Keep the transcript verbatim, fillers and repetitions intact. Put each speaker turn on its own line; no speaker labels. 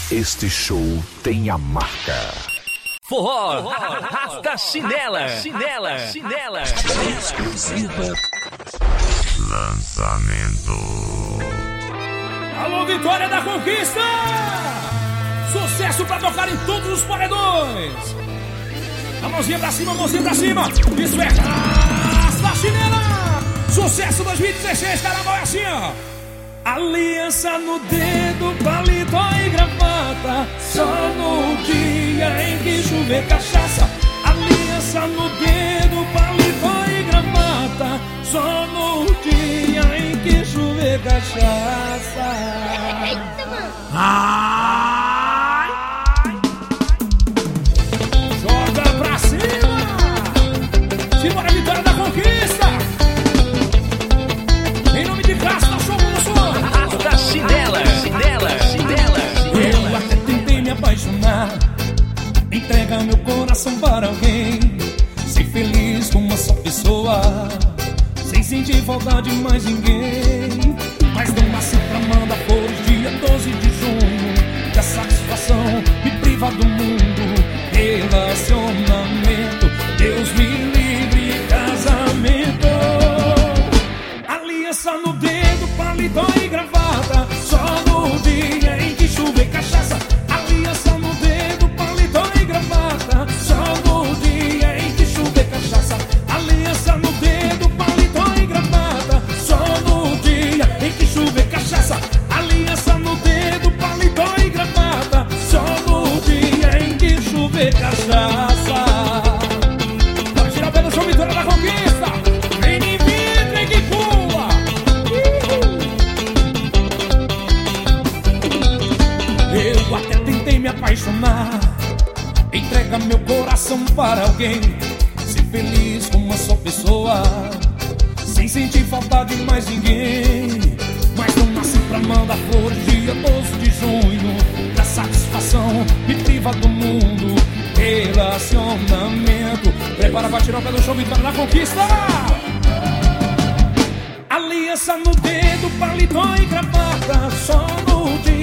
Este show tem a marca
Forró, Forró Rasta Chinela, Chinela, Chinela,
exclusiva.
Lançamento.
Alô, Vitória da Conquista! Sucesso pra tocar em todos os paredões! A mãozinha pra cima, a mãozinha pra cima! Isso é Rasta Chinela! Sucesso dois mil e dezesseis, caramba, é assim, ó! Aliança no dedo, paletó e gravata, só no dia em que chover cachaça. Aliança no dedo, paletó e gravata, só no dia em que chover cachaça.
Eita, mano!
Ai! Joga pra cima! Simbora, Vitória da Conquista! Em nome de Castro, show no som!
Rasta Chinela, Chinela, Chinela.
Eu até tentei me apaixonar, entrega meu coração para alguém, ser feliz com uma só pessoa, sem sentir falta de mais ninguém. Mas não nasci pra mandar flores dia doze de junho, da satisfação me priva do mundo. Relacionamento, Deus me livre, casamento. Aliança no dedo, paletó e gravata, só no dia em que chover cachaça. Aliança no dedo, paletó e gravata, só no dia em que chover cachaça. Aliança no dedo, paletó e gravata, só no dia em que chover cachaça. Aliança no dedo, paletó e gravata, só no dia em que chover cachaça. Bora tirar o pé do show, Vitória da Conquista. Vem em mim, vem que pula. Eu até tentei me apaixonar, entrega meu coração para alguém, ser feliz com uma só pessoa, sem sentir falta de mais ninguém. Mas não nasci pra mandar flores dia doze de junho, da satisfação me priva do mundo. Relacionamento, prepara pra tirar o pé do show, Vitória da Conquista. Aliança no dedo, paletó e gravata, só no dia